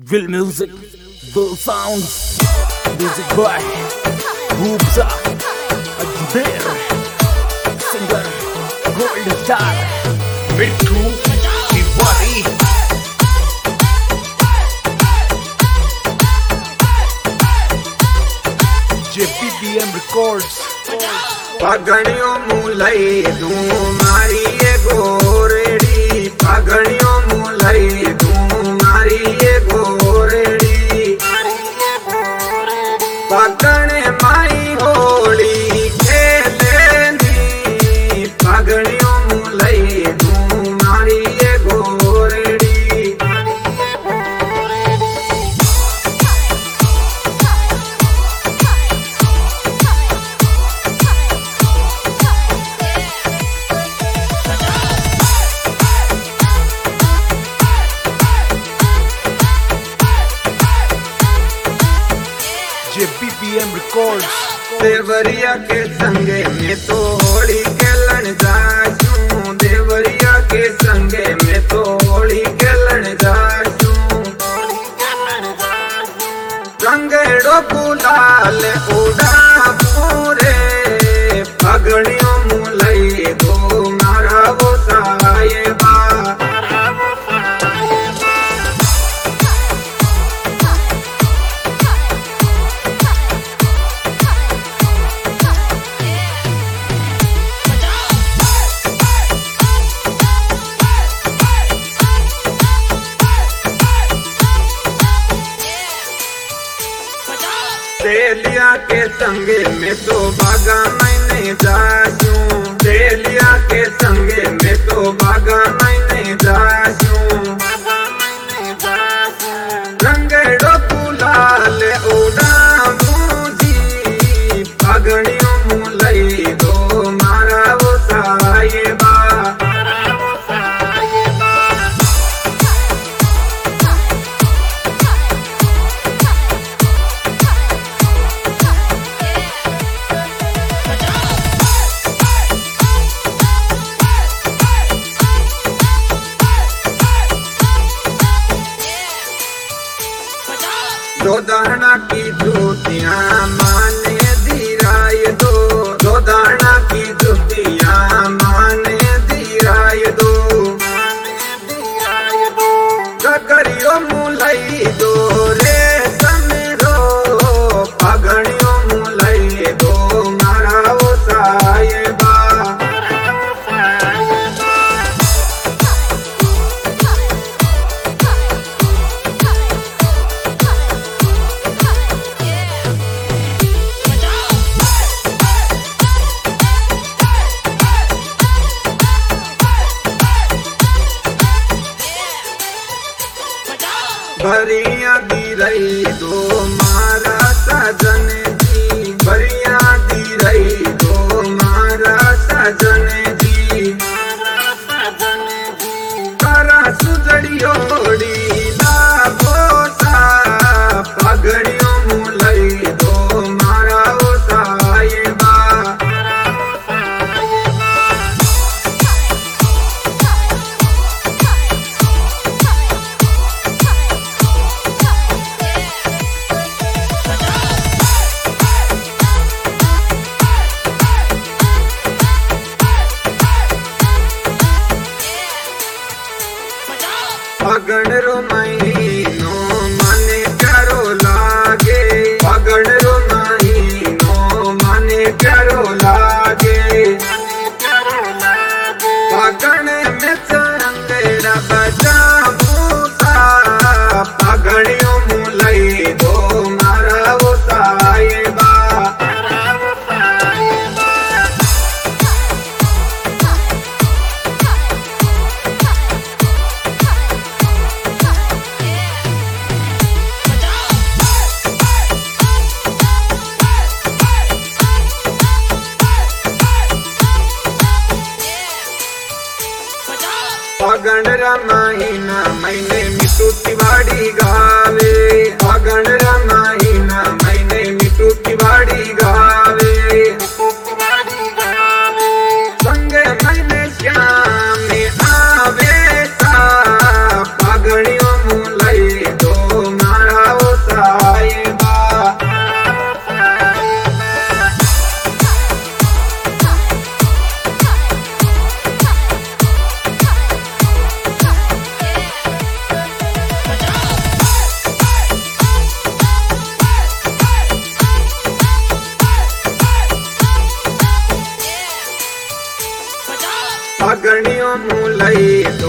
Will music, will sounds, music by Hoopsa, Ajmer, singer, gold star, Mithu Tiwari. JPPM Records. पगड़ियों मुलई दू मारी ये गोरेड़ी, पगड़ियों मुलई दू मारी ये गोरेड़ी, पगड़े माई होली खेलेनी, पगड़ियों मुलई दू मारी ये गोरेड़ी। JPPM Records. देवरिया के संगे में तो होली खेलन जाऊं, देवरिया के संगे में तो होली खेलन जाऊं, रंगेड़ो गुलाल उड़ा पूरे, पगड़ियों मुलई दो मारा वो साहिबा। देलिया के संगे में तो बागा मैंने जाऊं, देलिया के संगे में तो बागा मैंने जाऊं, रंगेड़ो गुलाल उड़ा मुझी, पगड़ियों मुलई दो मारा वो साहिबा। दो दाना की जूतियां माने दिराय दो, दो दाना की जूतियां माने दिराय दो, गगरियों मुलई दो रे समेरो, पगड़ियों मुलई दो मारा वो साहिबा। बरिया दी रही दो मारा सजन जी, बरिया दी रही दो मारा सजन जी, करा सुजड़ियोड़ी लाभोसा, पगड़ियों मुलई दो मारा वो साहिबा। पगड़ रो महीनो माने प्यारो लागे, पगड़ रो महीनो माने प्यारो लागे, पगड़ में चंगेड़ा बजा भूसा, पगड़ियों मुलई दो मारा वो साहिबा। पगड़ महीना मैंने मिठू तिवारी गावे, पगड़ महीना मैंने मिठू तिवारी गावे, संगे मैंने श्याम में आवे सा, पगड़ियों मुलई दो भाई